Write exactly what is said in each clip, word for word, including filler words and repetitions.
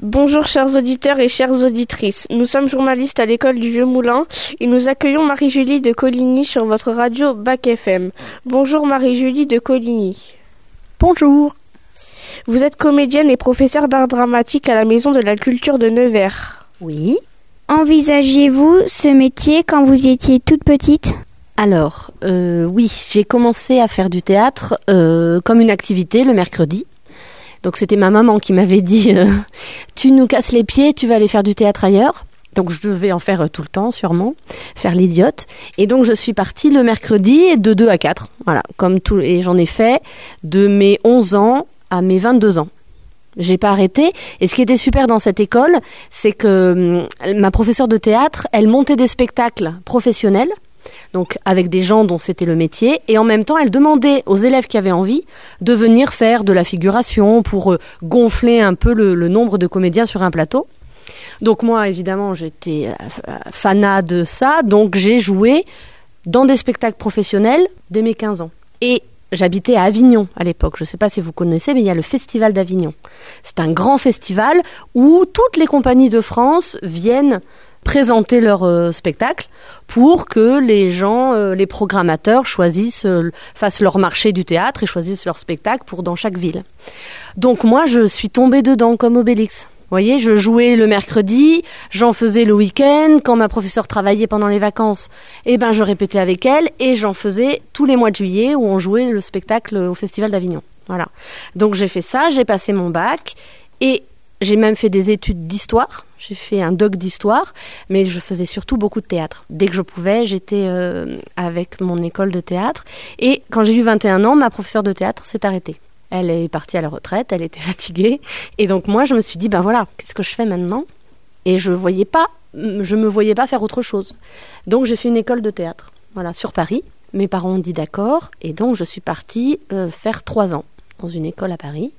Bonjour chers auditeurs et chères auditrices, nous sommes journalistes à l'école du Vieux Moulin et nous accueillons Marie-Julie de Coligny sur votre radio Bac F M. Bonjour Marie-Julie de Coligny. Bonjour. Vous êtes comédienne et professeure d'art dramatique à la Maison de la Culture de Nevers. Oui. Envisagiez-vous ce métier quand vous étiez toute petite ? Alors, euh, oui, j'ai commencé à faire du théâtre euh, comme une activité le mercredi. Donc c'était ma maman qui m'avait dit euh, « Tu nous casses les pieds, tu vas aller faire du théâtre ailleurs ». Donc je devais en faire tout le temps, sûrement, faire l'idiote. Et donc je suis partie le mercredi de deux à quatre. Voilà, comme tout, et j'en ai fait de mes onze ans à mes vingt-deux ans. J'ai pas arrêté. Et ce qui était super dans cette école, c'est que euh, ma professeure de théâtre, elle montait des spectacles professionnels, donc avec des gens dont c'était le métier, et en même temps elle demandait aux élèves qui avaient envie de venir faire de la figuration pour euh, gonfler un peu le, le nombre de comédiens sur un plateau. Donc moi évidemment j'étais euh, fanat de ça, donc j'ai joué dans des spectacles professionnels dès mes quinze ans. Et j'habitais à Avignon à l'époque, je ne sais pas si vous connaissez, mais il y a le Festival d'Avignon. C'est un grand festival où toutes les compagnies de France viennent présenter leur euh, spectacle pour que les gens, euh, les programmateurs choisissent, euh, fassent leur marché du théâtre et choisissent leur spectacle pour dans chaque ville. Donc moi, je suis tombée dedans comme Obélix. Vous voyez, je jouais le mercredi, j'en faisais le week-end. Quand ma professeure travaillait pendant les vacances, eh ben je répétais avec elle et j'en faisais tous les mois de juillet où on jouait le spectacle au Festival d'Avignon. Voilà. Donc j'ai fait ça, j'ai passé mon bac et j'ai même fait des études d'histoire. J'ai fait un doc d'histoire, mais je faisais surtout beaucoup de théâtre. Dès que je pouvais, j'étais euh, avec mon école de théâtre. Et quand j'ai eu vingt et un ans, ma professeure de théâtre s'est arrêtée. Elle est partie à la retraite, elle était fatiguée. Et donc moi, je me suis dit, ben voilà, qu'est-ce que je fais maintenant ? Et je voyais pas, je me voyais pas faire autre chose. Donc j'ai fait une école de théâtre, voilà, sur Paris. Mes parents ont dit d'accord, et donc je suis partie euh, faire trois ans dans une école à Paris.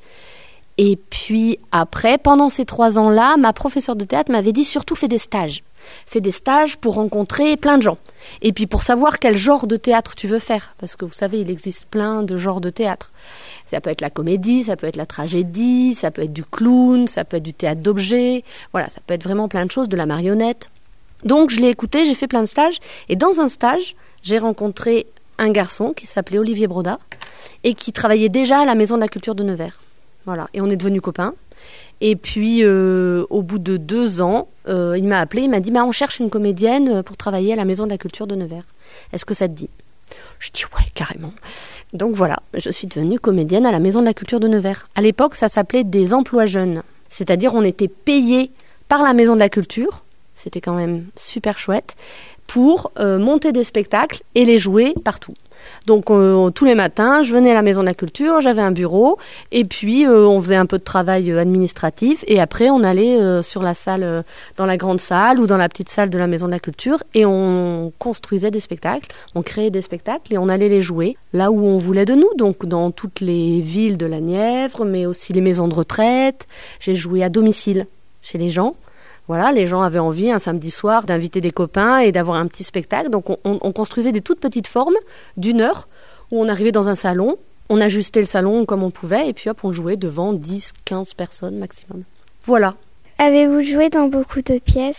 Et puis après, pendant ces trois ans-là, ma professeure de théâtre m'avait dit surtout fais des stages. Fais des stages pour rencontrer plein de gens. Et puis pour savoir quel genre de théâtre tu veux faire. Parce que vous savez, il existe plein de genres de théâtre. Ça peut être la comédie, ça peut être la tragédie, ça peut être du clown, ça peut être du théâtre d'objets. Voilà, ça peut être vraiment plein de choses, de la marionnette. Donc je l'ai écouté, j'ai fait plein de stages. Et dans un stage, j'ai rencontré un garçon qui s'appelait Olivier Broda et qui travaillait déjà à la Maison de la Culture de Nevers. Voilà, et on est devenus copains. Et puis, euh, au bout de deux ans, euh, il m'a appelé, il m'a dit bah, « on cherche une comédienne pour travailler à la Maison de la Culture de Nevers. Est-ce que ça te dit ?» Je dis « ouais, carrément ». Donc voilà, je suis devenue comédienne à la Maison de la Culture de Nevers. À l'époque, ça s'appelait des emplois jeunes. C'est-à-dire, on était payé par la Maison de la Culture, c'était quand même super chouette, pour euh, monter des spectacles et les jouer partout. Donc euh, tous les matins, je venais à la Maison de la Culture, j'avais un bureau et puis euh, on faisait un peu de travail euh, administratif et après on allait euh, sur la salle, euh, dans la grande salle ou dans la petite salle de la Maison de la Culture et on construisait des spectacles, on créait des spectacles et on allait les jouer là où on voulait de nous, donc dans toutes les villes de la Nièvre, mais aussi les maisons de retraite. J'ai joué à domicile chez les gens. Voilà, les gens avaient envie un samedi soir d'inviter des copains et d'avoir un petit spectacle. Donc on, on, on construisait des toutes petites formes d'une heure où on arrivait dans un salon, on ajustait le salon comme on pouvait et puis hop, on jouait devant dix, quinze personnes maximum. Voilà. Avez-vous joué dans beaucoup de pièces ?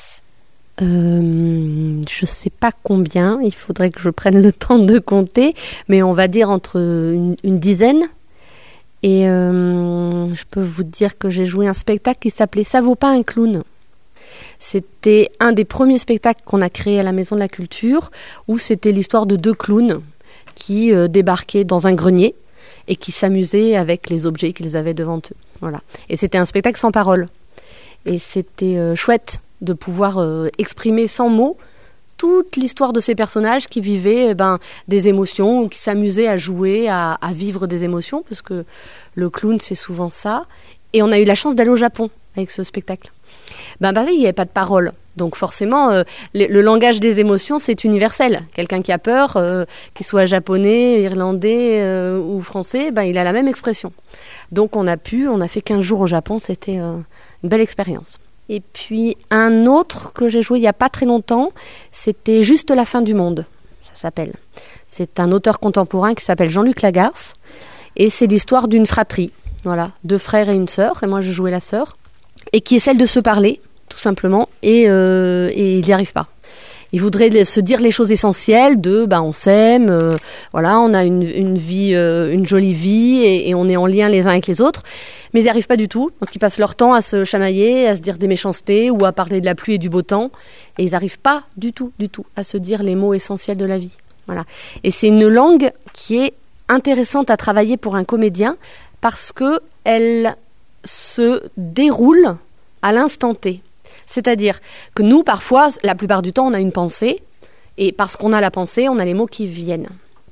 euh, Je sais pas combien, il faudrait que je prenne le temps de compter, mais on va dire entre une, une dizaine. Et euh, je peux vous dire que j'ai joué un spectacle qui s'appelait « Ça vaut pas un clown ». C'était un des premiers spectacles qu'on a créé à la Maison de la Culture, où c'était l'histoire de deux clowns qui euh, débarquaient dans un grenier et qui s'amusaient avec les objets qu'ils avaient devant eux. Voilà. Et c'était un spectacle sans parole. Et c'était euh, chouette de pouvoir euh, exprimer sans mots toute l'histoire de ces personnages qui vivaient eh ben, des émotions, ou qui s'amusaient à jouer, à, à vivre des émotions, parce que le clown, c'est souvent ça. Et on a eu la chance d'aller au Japon avec ce spectacle. Ben pareil, il n'y avait pas de parole. Donc forcément, euh, le, le langage des émotions, c'est universel. Quelqu'un qui a peur, euh, qu'il soit japonais, irlandais euh, ou français, ben, il a la même expression. Donc on a pu, on a fait quinze jours au Japon, c'était euh, une belle expérience. Et puis un autre que j'ai joué il n'y a pas très longtemps, c'était Juste la fin du monde, ça s'appelle. C'est un auteur contemporain qui s'appelle Jean-Luc Lagarce. Et c'est l'histoire d'une fratrie, voilà, deux frères et une sœur, et moi je jouais la sœur. et qui essaient de se parler, tout simplement, et, euh, et ils n'y arrivent pas. Ils voudraient se dire les choses essentielles de ben on s'aime, euh, voilà, on a une, une vie, euh, une jolie vie et, et on est en lien les uns avec les autres, mais ils n'y arrivent pas du tout. Donc ils passent leur temps à se chamailler, à se dire des méchancetés ou à parler de la pluie et du beau temps, et ils n'arrivent pas du tout, du tout à se dire les mots essentiels de la vie. Voilà. Et c'est une langue qui est intéressante à travailler pour un comédien parce que elle se déroule à l'instant T. C'est-à-dire que nous, parfois, la plupart du temps, on a une pensée, et parce qu'on a la pensée, on a les mots qui viennent.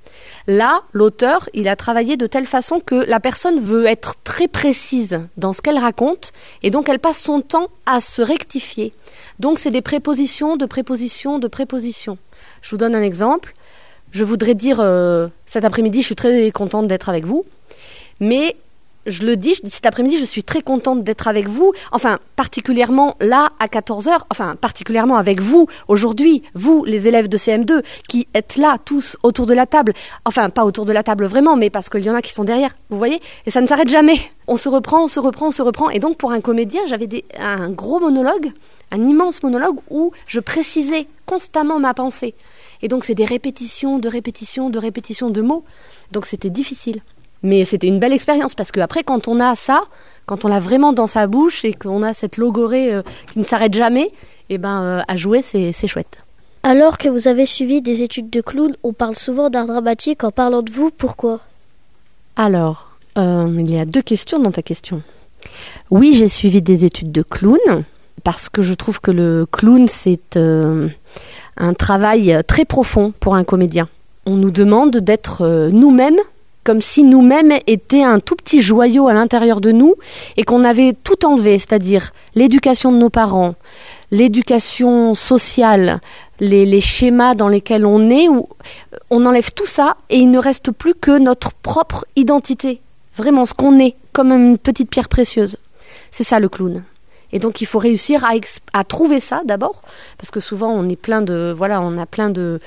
Là, l'auteur, il a travaillé de telle façon que la personne veut être très précise dans ce qu'elle raconte, et donc elle passe son temps à se rectifier. Donc c'est des prépositions, de prépositions, de prépositions. Je vous donne un exemple. Je voudrais dire, euh, cet après-midi, je suis très contente d'être avec vous, mais... Je le dis, je dis cet après-midi, je suis très contente d'être avec vous. Enfin, particulièrement là, à quatorze heures. Enfin, particulièrement avec vous, aujourd'hui. Vous, les élèves de C M deux, qui êtes là, tous, autour de la table. Enfin, pas autour de la table vraiment, mais parce qu'il y en a qui sont derrière. Vous voyez ? Et ça ne s'arrête jamais. On se reprend, on se reprend, on se reprend. Et donc, pour un comédien, j'avais des, un gros monologue, un immense monologue où je précisais constamment ma pensée. Et donc, c'est des répétitions, de répétitions, de répétitions de mots. Donc, c'était difficile. Mais c'était une belle expérience parce qu'après, quand on a ça, quand on l'a vraiment dans sa bouche et qu'on a cette logorée euh, qui ne s'arrête jamais, eh ben, euh, à jouer, c'est, c'est chouette. Alors que vous avez suivi des études de clown, on parle souvent d'art dramatique en parlant de vous. Pourquoi ? Alors, euh, il y a deux questions dans ta question. Oui, j'ai suivi des études de clown parce que je trouve que le clown, c'est euh, un travail très profond pour un comédien. On nous demande d'être euh, nous-mêmes, comme si nous-mêmes étions un tout petit joyau à l'intérieur de nous et qu'on avait tout enlevé, c'est-à-dire l'éducation de nos parents, l'éducation sociale, les, les schémas dans lesquels on est, où on enlève tout ça et il ne reste plus que notre propre identité, vraiment ce qu'on est, comme une petite pierre précieuse. C'est ça le clown. Et donc il faut réussir à, exp- à trouver ça d'abord, parce que souvent on est plein de, voilà, on a plein de,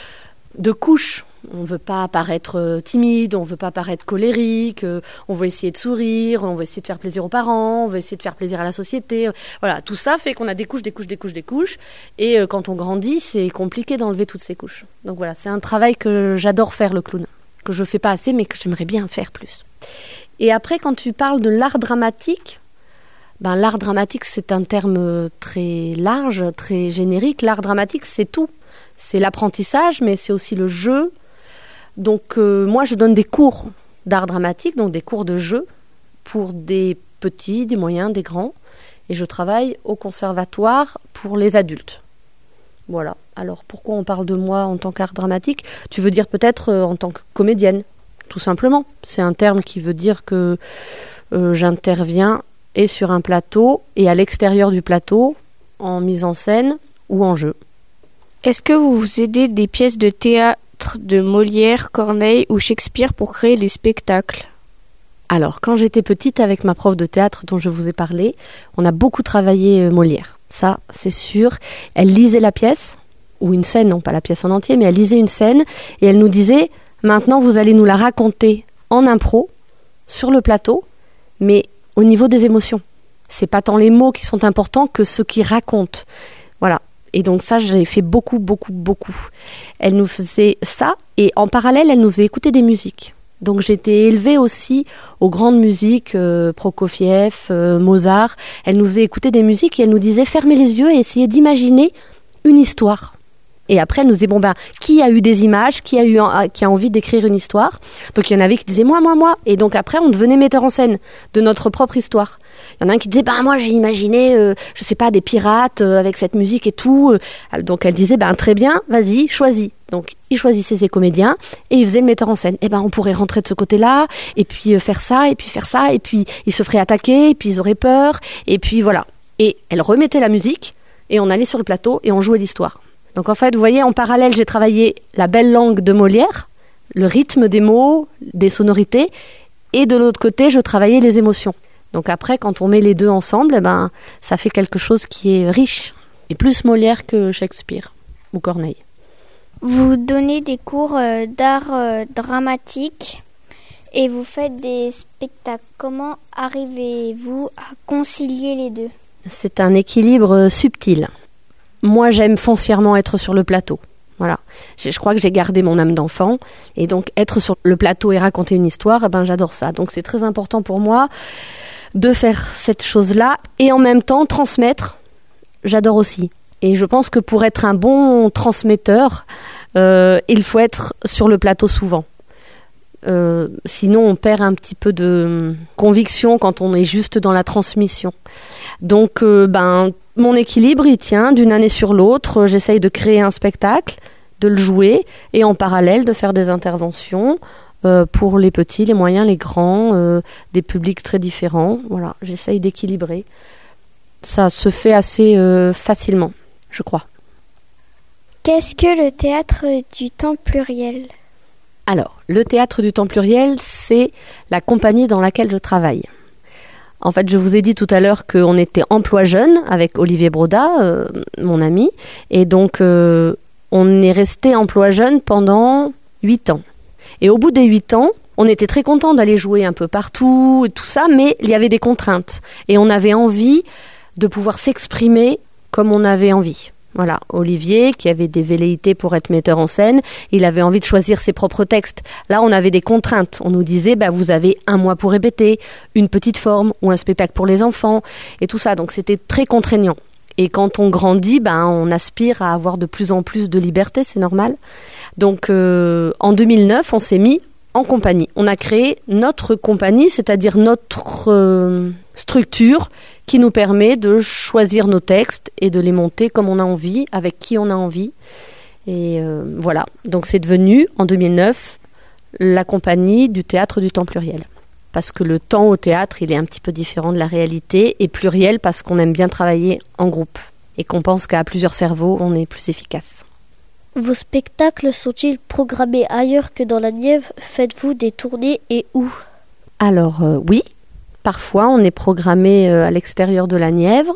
de couches. On ne veut pas paraître timide, on ne veut pas paraître colérique, on veut essayer de sourire, on veut essayer de faire plaisir aux parents, on veut essayer de faire plaisir à la société. Voilà, tout ça fait qu'on a des couches, des couches, des couches, des couches. Et quand on grandit, c'est compliqué d'enlever toutes ces couches. Donc voilà, c'est un travail que j'adore faire, le clown, que je ne fais pas assez, mais que j'aimerais bien faire plus. Et après, quand tu parles de l'art dramatique, ben, l'art dramatique, c'est un terme très large, très générique. L'art dramatique, c'est tout. C'est l'apprentissage, mais c'est aussi le jeu. Donc euh, moi je donne des cours d'art dramatique, donc des cours de jeu pour des petits, des moyens, des grands, et je travaille au conservatoire pour les adultes. Voilà. Alors pourquoi on parle de moi en tant qu'art dramatique ? Tu veux dire peut-être euh, en tant que comédienne, tout simplement. C'est un terme qui veut dire que euh, j'interviens et sur un plateau et à l'extérieur du plateau, en mise en scène ou en jeu. Est-ce que vous vous aidez des pièces de théâtre de Molière, Corneille ou Shakespeare pour créer des spectacles ? Alors, quand j'étais petite, avec ma prof de théâtre dont je vous ai parlé, on a beaucoup travaillé Molière. Ça, c'est sûr. Elle lisait la pièce, ou une scène, non pas la pièce en entier, mais elle lisait une scène et elle nous disait « Maintenant, vous allez nous la raconter en impro, sur le plateau, mais au niveau des émotions. C'est pas tant les mots qui sont importants que ceux qui racontent. » Voilà. Et donc ça, j'ai fait beaucoup, beaucoup, beaucoup. Elle nous faisait ça, et en parallèle, elle nous faisait écouter des musiques. Donc j'étais élevée aussi aux grandes musiques, euh, Prokofiev, euh, Mozart. Elle nous faisait écouter des musiques et elle nous disait « Fermez les yeux et essayez d'imaginer une histoire ». Et après, elle nous disait, bon ben, qui a eu des images, qui a eu, qui a envie d'écrire une histoire. Donc, il y en avait qui disaient, moi, moi, moi. Et donc, après, on devenait metteur en scène de notre propre histoire. Il y en a un qui disait, ben, moi, j'ai imaginé, euh, je sais pas, des pirates euh, avec cette musique et tout. Donc, elle disait, ben, très bien, vas-y, choisis. Donc, il choisissait ses comédiens et il faisait le metteur en scène. Et ben, on pourrait rentrer de ce côté-là, et puis euh, faire ça, et puis faire ça, et puis ils se feraient attaquer, et puis ils auraient peur, et puis voilà. Et elle remettait la musique, et on allait sur le plateau, et on jouait l'histoire. Donc en fait, vous voyez, en parallèle, j'ai travaillé la belle langue de Molière, le rythme des mots, des sonorités, et de l'autre côté, je travaillais les émotions. Donc après, quand on met les deux ensemble, eh ben, ça fait quelque chose qui est riche, et plus Molière que Shakespeare ou Corneille. Vous donnez des cours euh, d'art euh, dramatique. et vous faites des spectacles. Comment arrivez-vous à concilier les deux ? C'est un équilibre subtil. Moi, j'aime foncièrement être sur le plateau. Voilà. Je, je crois que j'ai gardé mon âme d'enfant. Et donc, être sur le plateau et raconter une histoire, eh ben, j'adore ça. Donc, c'est très important pour moi de faire cette chose-là. Et en même temps, transmettre, j'adore aussi. Et je pense que pour être un bon transmetteur, euh, il faut être sur le plateau souvent. Euh, sinon, on perd un petit peu de conviction quand on est juste dans la transmission. Donc, euh, ben, mon équilibre, il tient d'une année sur l'autre. J'essaye de créer un spectacle, de le jouer, et en parallèle de faire des interventions euh, pour les petits, les moyens, les grands, euh, des publics très différents. Voilà, j'essaye d'équilibrer. Ça se fait assez euh, facilement, je crois. Qu'est-ce que le théâtre du temps pluriel ? Alors, le théâtre du temps pluriel, c'est la compagnie dans laquelle je travaille. En fait, je vous ai dit tout à l'heure qu'on était emploi jeune avec Olivier Broda, euh, mon ami, et donc euh, on est resté emploi jeune pendant huit ans. Et au bout des huit ans, on était très contents d'aller jouer un peu partout et tout ça, mais il y avait des contraintes. Et on avait envie de pouvoir s'exprimer comme on avait envie. Voilà, Olivier, qui avait des velléités pour être metteur en scène, il avait envie de choisir ses propres textes. Là, on avait des contraintes. On nous disait, bah, vous avez un mois pour répéter, une petite forme ou un spectacle pour les enfants, et tout ça. Donc, c'était très contraignant. Et quand on grandit, ben, on aspire à avoir de plus en plus de liberté, c'est normal. Donc, euh, en deux mille neuf, on s'est mis en compagnie. On a créé notre compagnie, c'est-à-dire notre euh, structure qui nous permet de choisir nos textes et de les monter comme on a envie, avec qui on a envie. Et euh, voilà, donc c'est devenu, en deux mille neuf, la compagnie du théâtre du temps pluriel. Parce que le temps au théâtre, il est un petit peu différent de la réalité, et pluriel parce qu'on aime bien travailler en groupe, et qu'on pense qu'à plusieurs cerveaux, on est plus efficace. Vos spectacles sont-ils programmés ailleurs que dans la Nièvre ? Faites-vous des tournées et où ? Alors euh, oui, parfois on est programmé euh, à l'extérieur de la Nièvre.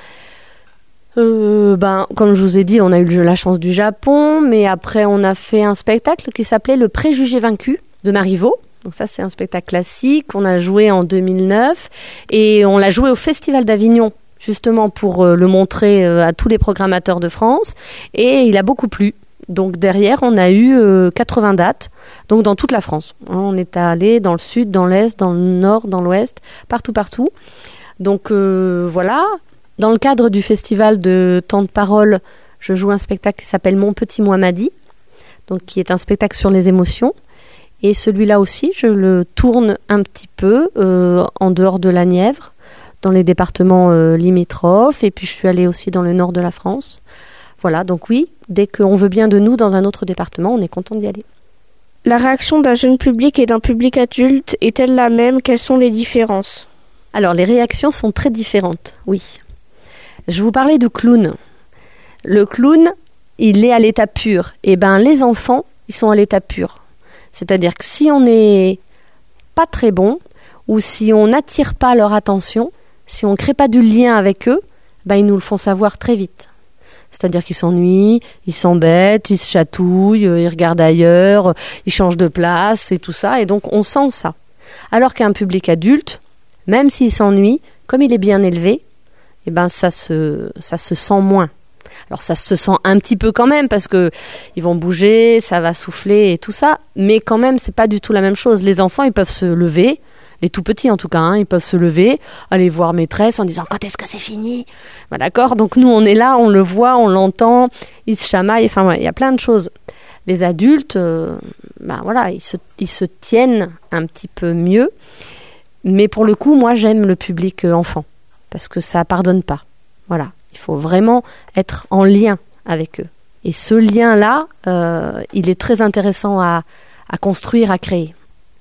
Euh, ben, comme je vous ai dit, on a eu la chance du Japon, mais après on a fait un spectacle qui s'appelait Le Préjugé vaincu de Marivaux. Donc ça, c'est un spectacle classique, on a joué en deux mille neuf et on l'a joué au Festival d'Avignon, justement pour euh, le montrer euh, à tous les programmateurs de France, et il a beaucoup plu. Donc derrière, on a eu euh, quatre-vingts dates, donc dans toute la France. On est allé dans le sud, dans l'est, dans le nord, dans l'ouest, partout, partout. Donc euh, voilà. Dans le cadre du festival de Temps de Parole, je joue un spectacle qui s'appelle Mon Petit Mohammadi, donc qui est un spectacle sur les émotions. Et celui-là aussi, je le tourne un petit peu euh, en dehors de la Nièvre, dans les départements euh, limitrophes. Et puis je suis allée aussi dans le nord de la France. Voilà, donc oui, dès qu'on veut bien de nous dans un autre département, on est content d'y aller. La réaction d'un jeune public et d'un public adulte est-elle la même ? Quelles sont les différences ? Alors, les réactions sont très différentes, oui. Je vous parlais du clown. Le clown, il est à l'état pur. Et ben, les enfants, ils sont à l'état pur. C'est-à-dire que si on n'est pas très bon, ou si on n'attire pas leur attention, si on ne crée pas du lien avec eux, ben, ils nous le font savoir très vite. C'est-à-dire qu'ils s'ennuient, ils s'embêtent, ils se chatouillent, ils regardent ailleurs, ils changent de place et tout ça. Et donc, on sent ça. Alors qu'un public adulte, même s'il s'ennuie, comme il est bien élevé, eh ben, ça se, ça se sent moins. Alors, ça se sent un petit peu quand même parce que ils vont bouger, ça va souffler et tout ça. Mais quand même, c'est pas du tout la même chose. Les enfants, ils peuvent se lever. Les tout petits en tout cas, hein, ils peuvent se lever, aller voir maîtresse en disant « Quand est-ce que c'est fini ?» Ben, d'accord, donc nous on est là, on le voit, on l'entend, ils se chamaillent, enfin ouais, il y a plein de choses. Les adultes, euh, ben voilà, ils se, ils se tiennent un petit peu mieux. Mais pour le coup, moi j'aime le public euh, enfant, parce que ça pardonne pas. Voilà, il faut vraiment être en lien avec eux. Et ce lien-là, euh, il est très intéressant à, à construire, à créer.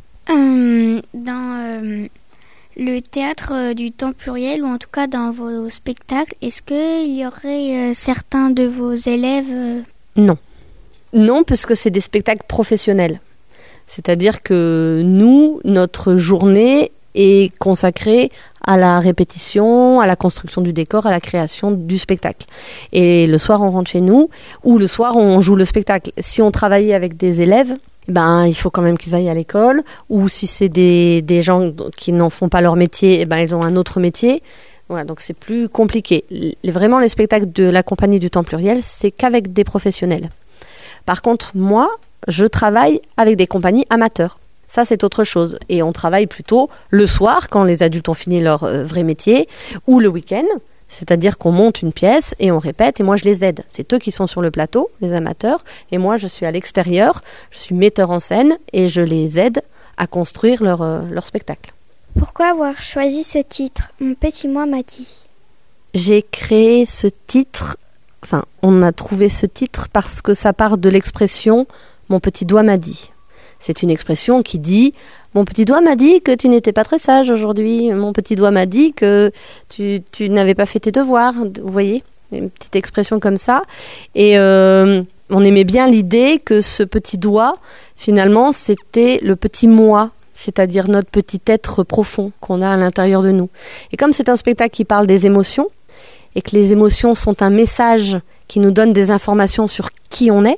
Euh, dans euh, le théâtre euh, du temps pluriel, ou en tout cas dans vos spectacles, est-ce qu'il y aurait euh, certains de vos élèves euh... Non. Non, parce que c'est des spectacles professionnels. C'est-à-dire que nous, notre journée est consacrée à la répétition, à la construction du décor, à la création du spectacle. Et le soir, on rentre chez nous, ou le soir, on joue le spectacle. Si on travaillait avec des élèves, ben il faut quand même qu'ils aillent à l'école, ou si c'est des, des gens qui n'en font pas leur métier, eh ben ils ont un autre métier. Voilà, donc c'est plus compliqué. Les, vraiment, les spectacles de la compagnie du temps pluriel, c'est qu'avec des professionnels. Par contre, moi, je travaille avec des compagnies amateurs. Ça, c'est autre chose. Et on travaille plutôt le soir, quand les adultes ont fini leur euh, vrai métier, ou le week-end. C'est-à-dire qu'on monte une pièce et on répète, et moi je les aide. C'est eux qui sont sur le plateau, les amateurs, et moi je suis à l'extérieur, je suis metteur en scène, et je les aide à construire leur, euh, leur spectacle. Pourquoi avoir choisi ce titre ? Mon petit moi m'a dit. J'ai créé ce titre, enfin, on a trouvé ce titre parce que ça part de l'expression « mon petit doigt m'a dit ». C'est une expression qui dit « mon petit doigt m'a dit que tu n'étais pas très sage aujourd'hui, mon petit doigt m'a dit que tu, tu n'avais pas fait tes devoirs ». Vous voyez, une petite expression comme ça. Et euh, on aimait bien l'idée que ce petit doigt, finalement, c'était le petit moi, c'est-à-dire notre petit être profond qu'on a à l'intérieur de nous. Et comme c'est un spectacle qui parle des émotions, et que les émotions sont un message qui nous donne des informations sur qui on est,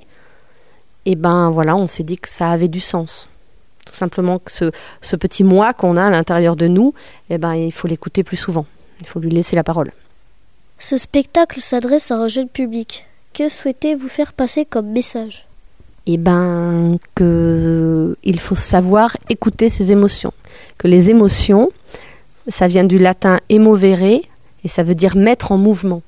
et ben voilà, on s'est dit que ça avait du sens. Tout simplement que ce, ce petit moi qu'on a à l'intérieur de nous, et ben il faut l'écouter plus souvent. Il faut lui laisser la parole. Ce spectacle s'adresse à un jeune public. Que souhaitez-vous faire passer comme message ? Eh ben, que il faut savoir écouter ses émotions. Que les émotions, ça vient du latin emovere, et ça veut dire mettre en mouvement.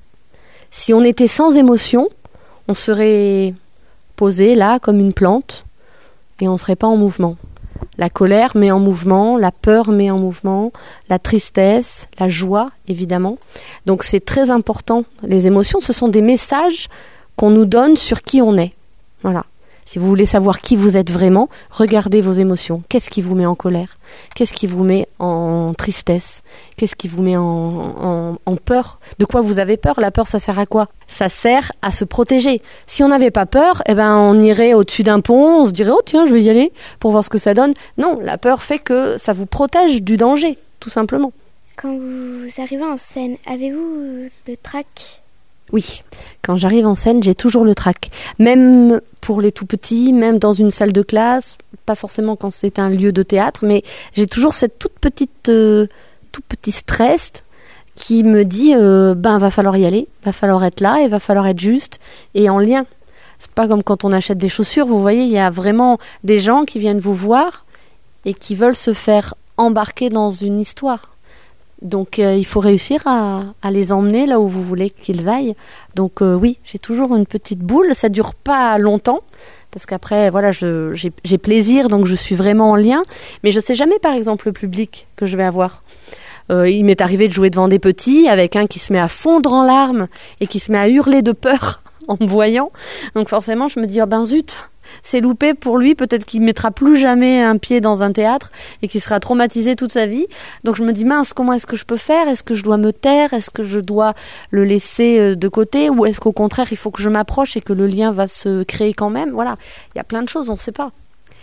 Si on était sans émotion, on serait posé là comme une plante, et on ne serait pas en mouvement. La colère met en mouvement, la peur met en mouvement, la tristesse, la joie, évidemment. Donc c'est très important. Les émotions, ce sont des messages qu'on nous donne sur qui on est. Voilà. Si vous voulez savoir qui vous êtes vraiment, regardez vos émotions. Qu'est-ce qui vous met en colère ? Qu'est-ce qui vous met en tristesse ? Qu'est-ce qui vous met en, en, en peur ? De quoi vous avez peur ? La peur, ça sert à quoi ? Ça sert à se protéger. Si on n'avait pas peur, eh ben, on irait au-dessus d'un pont, on se dirait « Oh tiens, je vais y aller pour voir ce que ça donne ». Non, la peur fait que ça vous protège du danger, tout simplement. Quand vous arrivez en scène, avez-vous le trac ? Oui, quand j'arrive en scène, j'ai toujours le trac. Même pour les tout petits, même dans une salle de classe, pas forcément quand c'est un lieu de théâtre, mais j'ai toujours cette toute petite, euh, tout petit stress qui me dit euh, ben va falloir y aller, va falloir être là et va falloir être juste et en lien. C'est pas comme quand on achète des chaussures, vous voyez, il y a vraiment des gens qui viennent vous voir et qui veulent se faire embarquer dans une histoire. Donc euh, il faut réussir à, à les emmener là où vous voulez qu'ils aillent. Donc euh, oui, j'ai toujours une petite boule, ça dure pas longtemps, parce qu'après voilà, je, j'ai, j'ai plaisir, donc je suis vraiment en lien, mais je sais jamais par exemple le public que je vais avoir. Euh, il m'est arrivé de jouer devant des petits, avec un qui se met à fondre en larmes et qui se met à hurler de peur en me voyant. Donc forcément je me dis, oh ben zut, c'est loupé pour lui, peut-être qu'il ne mettra plus jamais un pied dans un théâtre et qu'il sera traumatisé toute sa vie. Donc je me dis, mince, comment est-ce que je peux faire ? Est-ce que je dois me taire ? Est-ce que je dois le laisser de côté ? Ou est-ce qu'au contraire, il faut que je m'approche et que le lien va se créer quand même ? Voilà, il y a plein de choses, on ne sait pas.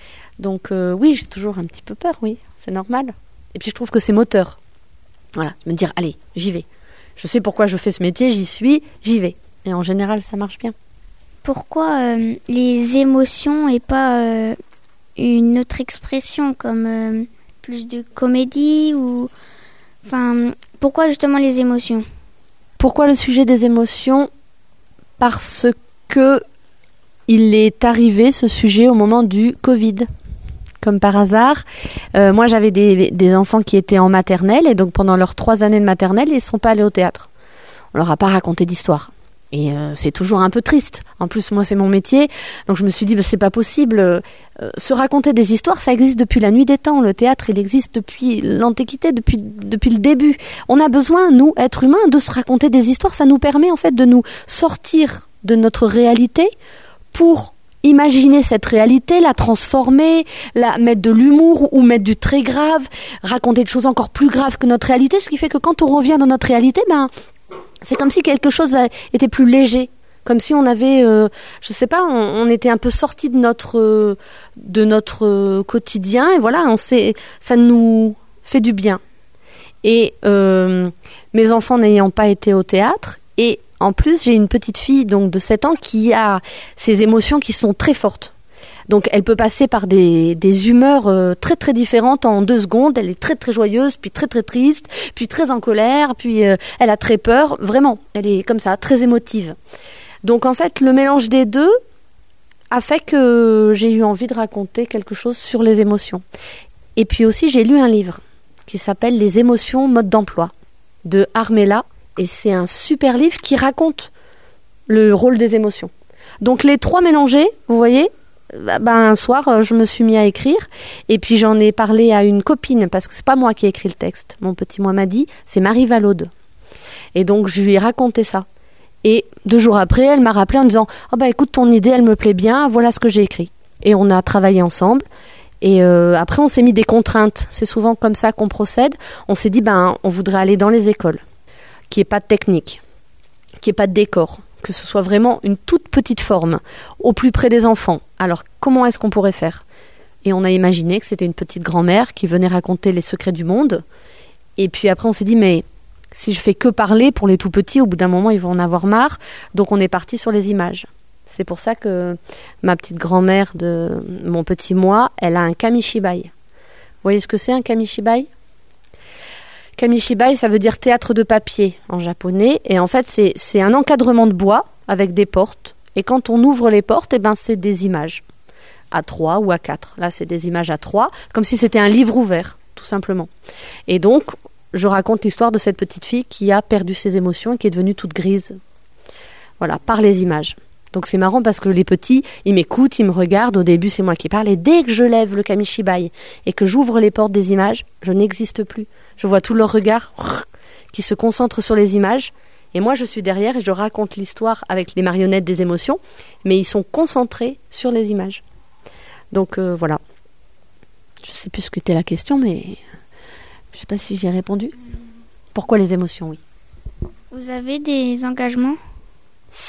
Donc euh, oui, j'ai toujours un petit peu peur, oui, c'est normal. Et puis je trouve que c'est moteur. Voilà, me dire, allez, j'y vais. Je sais pourquoi je fais ce métier, j'y suis, j'y vais. Et en général, ça marche bien. Pourquoi euh, les émotions et pas euh, une autre expression comme euh, plus de comédie ou enfin pourquoi justement les émotions ? Pourquoi le sujet des émotions ? Parce que il est arrivé ce sujet au moment du Covid. Comme par hasard, euh, moi j'avais des, des enfants qui étaient en maternelle et donc pendant leurs trois années de maternelle, ils ne sont pas allés au théâtre. On leur a pas raconté d'histoire. Et euh, c'est toujours un peu triste. En plus, moi, c'est mon métier. Donc, je me suis dit, bah, c'est pas possible. Euh, se raconter des histoires, ça existe depuis la nuit des temps. Le théâtre, il existe depuis l'Antiquité, depuis, depuis le début. On a besoin, nous, êtres humains, de se raconter des histoires. Ça nous permet, en fait, de nous sortir de notre réalité pour imaginer cette réalité, la transformer, la mettre de l'humour ou mettre du très grave, raconter des choses encore plus graves que notre réalité. Ce qui fait que quand on revient dans notre réalité, ben... c'est comme si quelque chose était plus léger, comme si on avait, euh, je sais pas, on, on était un peu sorti de notre euh, de notre euh, quotidien et voilà, on sait, ça nous fait du bien. Et euh, mes enfants n'ayant pas été au théâtre, et en plus j'ai une petite fille donc de sept ans qui a ces émotions qui sont très fortes. Donc elle peut passer par des, des humeurs euh, très très différentes en deux secondes. Elle est très très joyeuse, puis très très triste, puis très en colère, puis euh, elle a très peur. Vraiment, elle est comme ça, très émotive. Donc en fait, le mélange des deux a fait que j'ai eu envie de raconter quelque chose sur les émotions. Et puis aussi, j'ai lu un livre qui s'appelle « Les émotions, mode d'emploi » de Armella. Et c'est un super livre qui raconte le rôle des émotions. Donc les trois mélangés, vous voyez, ben, un soir, je me suis mis à écrire. Et puis j'en ai parlé à une copine, parce que c'est pas moi qui ai écrit le texte. Mon petit moi m'a dit, c'est Marie Valaude. Et donc je lui ai raconté ça. Et deux jours après, elle m'a rappelé en disant « Oh bah écoute, ton idée, elle me plaît bien, voilà ce que j'ai écrit. » Et on a travaillé ensemble. Et euh, après, on s'est mis des contraintes. C'est souvent comme ça qu'on procède. On s'est dit, ben, on voudrait aller dans les écoles, qu'il n'y ait pas de technique, qu'il n'y ait pas de décor, que ce soit vraiment une toute petite forme, au plus près des enfants. Alors, comment est-ce qu'on pourrait faire ? Et on a imaginé que c'était une petite grand-mère qui venait raconter les secrets du monde. Et puis après, on s'est dit, mais si je fais que parler pour les tout petits, au bout d'un moment, ils vont en avoir marre. Donc, on est parti sur les images. C'est pour ça que ma petite grand-mère de mon petit moi, elle a un kamishibai. Vous voyez ce que c'est un kamishibai ? Kamishibai, ça veut dire théâtre de papier en japonais. Et en fait, c'est, c'est un encadrement de bois avec des portes. Et quand on ouvre les portes, eh ben, c'est des images à trois ou à quatre. Là, c'est des images à trois, comme si c'était un livre ouvert, tout simplement. Et donc, je raconte l'histoire de cette petite fille qui a perdu ses émotions et qui est devenue toute grise. Voilà, par les images. Donc c'est marrant parce que les petits, ils m'écoutent, ils me regardent. Au début, c'est moi qui parle. Et dès que je lève le kamishibai et que j'ouvre les portes des images, je n'existe plus. Je vois tout leur regard qui se concentre sur les images. Et moi, je suis derrière et je raconte l'histoire avec les marionnettes des émotions. Mais ils sont concentrés sur les images. Donc euh, voilà. Je ne sais plus ce qu'était la question, mais je ne sais pas si j'y ai répondu. Pourquoi les émotions, oui. Vous avez des engagements ? C'est-à-dire ?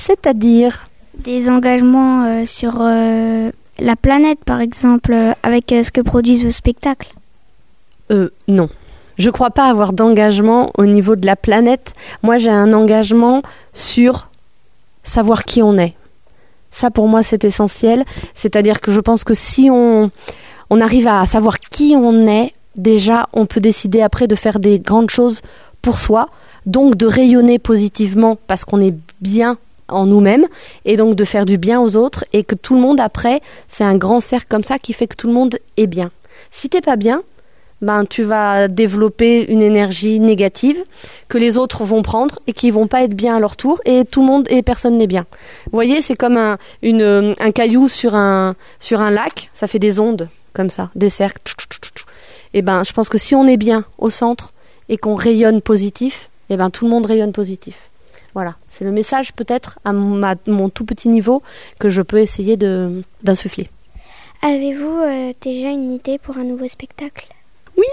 Des engagements euh, sur euh, la planète, par exemple, euh, avec euh, ce que produisent vos spectacles ? Euh, non. Je ne crois pas avoir d'engagement au niveau de la planète. Moi, j'ai un engagement sur savoir qui on est. Ça, pour moi, c'est essentiel. C'est-à-dire que je pense que si on, on arrive à savoir qui on est, déjà, on peut décider après de faire des grandes choses pour soi, donc de rayonner positivement parce qu'on est bien en nous-mêmes, et donc de faire du bien aux autres, et que tout le monde, après, c'est un grand cercle comme ça qui fait que tout le monde est bien. Si t'es pas bien, ben tu vas développer une énergie négative que les autres vont prendre et qui vont pas être bien à leur tour, et tout le monde et personne n'est bien. Vous voyez, c'est comme un, une, un caillou sur un, sur un lac, ça fait des ondes comme ça, des cercles. Et ben, je pense que si on est bien au centre et qu'on rayonne positif, et ben tout le monde rayonne positif. Voilà, c'est le message peut-être à mon, à mon tout petit niveau que je peux essayer de, d'insuffler. Avez-vous euh, déjà une idée pour un nouveau spectacle ? Oui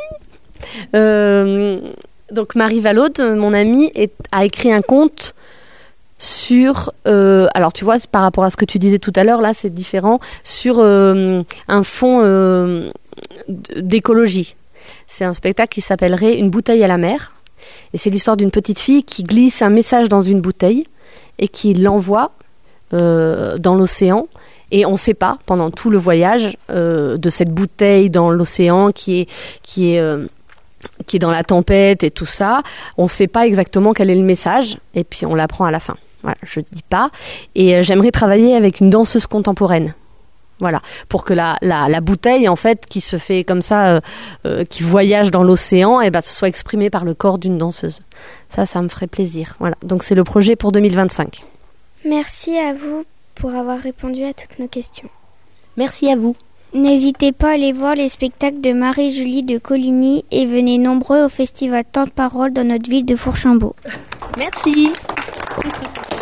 euh, Donc Marie Valaude, mon amie, est, a écrit un conte sur... Euh, alors tu vois, par rapport à ce que tu disais tout à l'heure, là c'est différent, sur euh, un fond euh, d'écologie. C'est un spectacle qui s'appellerait « Une bouteille à la mer ». Et c'est l'histoire d'une petite fille qui glisse un message dans une bouteille et qui l'envoie euh, dans l'océan. Et on ne sait pas, pendant tout le voyage euh, de cette bouteille dans l'océan qui est, qui, est, euh, qui est dans la tempête et tout ça, on ne sait pas exactement quel est le message. Et puis on l'apprend à la fin. Voilà, je ne dis pas. Et euh, j'aimerais travailler avec une danseuse contemporaine. Voilà, pour que la, la, la bouteille, en fait, qui se fait comme ça, euh, euh, qui voyage dans l'océan, et ben, ce soit exprimé par le corps d'une danseuse. Ça, ça me ferait plaisir. Voilà, donc c'est le projet pour deux mille vingt-cinq. Merci à vous pour avoir répondu à toutes nos questions. Merci à vous. N'hésitez pas à aller voir les spectacles de Marie-Julie de Coligny et venez nombreux au festival Temps de Parole dans notre ville de Fourchambault. Merci.